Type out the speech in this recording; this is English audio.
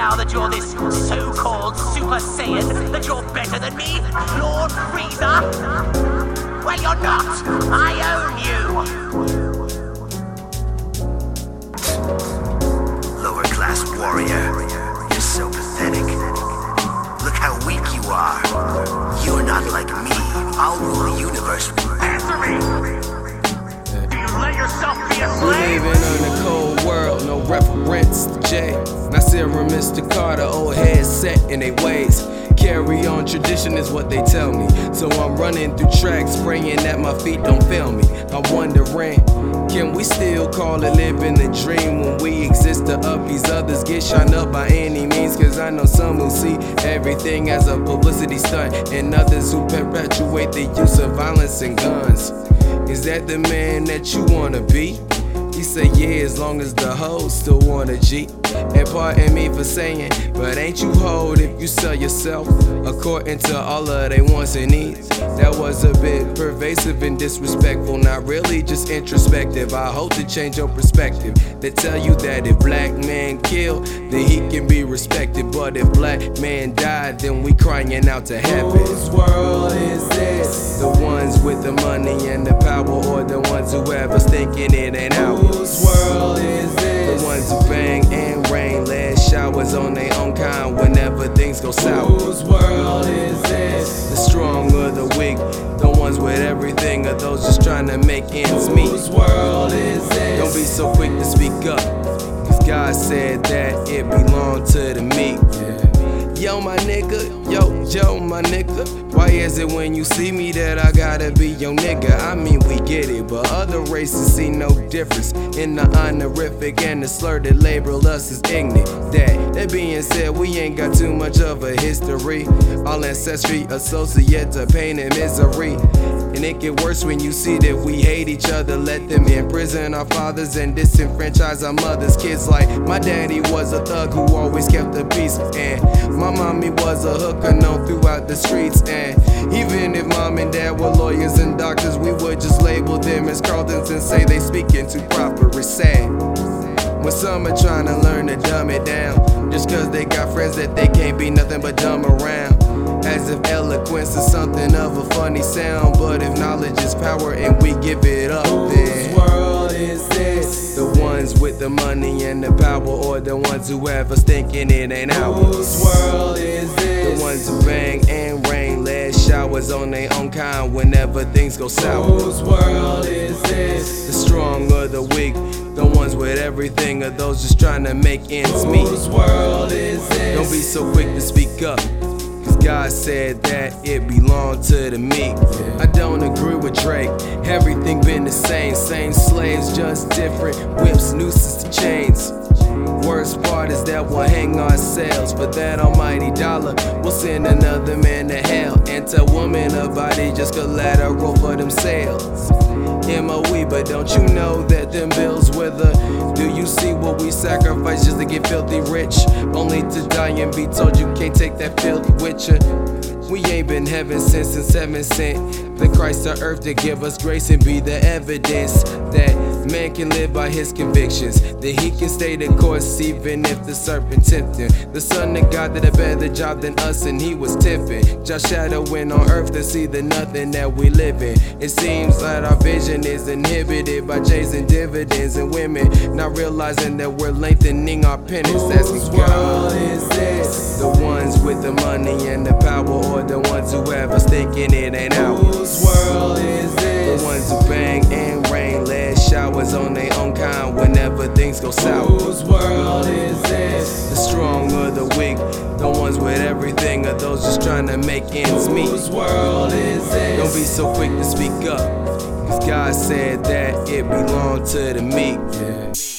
now that you're this so-called Super Saiyan, that you're better than me, Lord Frieza? Well, you're not. I own you. Lower class warrior, you're so pathetic. Look how weak you are. You're not like me. I'll rule the universe. Answer me! Do you let yourself be a We slave? living in a cold world, no reference to Jay. Nasir and Mr. Carter, old heads set in their ways. Carry on, tradition is what they tell me. So I'm running through tracks, praying that my feet don't fail me. I'm wondering, can we still call it living the dream when we exist to up these others get shine up by any means? Cause I know some who see everything as a publicity stunt, and others who perpetuate the use of violence and guns. Is that the man that you wanna be? He say yeah, as long as the hoes still want a G. And pardon me for saying, but ain't you hold if you sell yourself according to all of they wants and needs? That was a bit pervasive and disrespectful, not really, just introspective. I hope to change your perspective. They tell you that if black man kill, then he can be respected, but if black man died, then we crying out to heaven. Whose world is this? The ones with the money and the power, or the ones who ever thinking it ain't ours? Whose world is this? The ones who bang and rain, lead showers on their own kind whenever things go sour. Whose world is this? The strong or the weak, the ones with everything, or those just trying to make ends meet. Whose world is this? Don't be so quick to speak up, cause God said that it belonged to the meek. Yo, my nigga, yo, my nigga. Why is it when you see me that I gotta be your nigga? I mean, we get it, but other races see no difference in the honorific and the slur that label us as ignorant. That being said, we ain't got too much of a history. All ancestry associate to pain and misery. And it get worse when you see that we hate each other. Let them imprison our fathers and disenfranchise our mothers. Kids like my daddy was a thug who always kept the peace, and my mommy was a hooker known throughout the streets. And even if mom and dad were lawyers and doctors, we would just label them as Carltons and say they speaking too proper. It's sad when some are trying to learn to dumb it down, just cause they got friends that they can't be nothing but dumb around. As if eloquence is something of a funny sound, but if knowledge is power and we give it up, then whose world is this? The ones with the money and the power, or the ones who have us thinking it ain't ours? Whose world is this? The ones who bang and rain, lead showers on their own kind whenever things go sour. Whose world is this? The strong or the weak, the ones with everything, or those just trying to make ends meet? Whose world is this? Don't be so quick to speak up, cause God said that it belonged to the meek. I don't agree with Drake, everything been the same slaves, just different whips, nooses to chains. Worst part is that we'll hang ourselves for that almighty dollar. We'll send another man to hell and tell women a body just collateral for themselves. MOE, but don't you know that them bills wither? Do you see what we sacrifice just to get filthy rich? Only to die and be told you can't take that filth with you. We ain't been heaven since the 7th sent the Christ to earth to give us grace and be the evidence that man can live by his convictions, that he can stay the course even if the serpent tempt him. The son of God did a better job than us and he was tipping, just shadowing on earth to see the nothing that we live in. It seems that our vision is inhibited by chasing dividends and women, not realizing that we're lengthening our penance. Asking God, is this? The ones with the money and the power, or the ones who have us thinking it ain't ours? Whose world is this? The ones who bang and rain, lead showers on their own kind whenever things go sour. Whose world is this? The strong or the weak, the ones with everything, or those just trying to make ends meet? Whose world is this? Don't be so quick to speak up, cause God said that it belonged to the meek.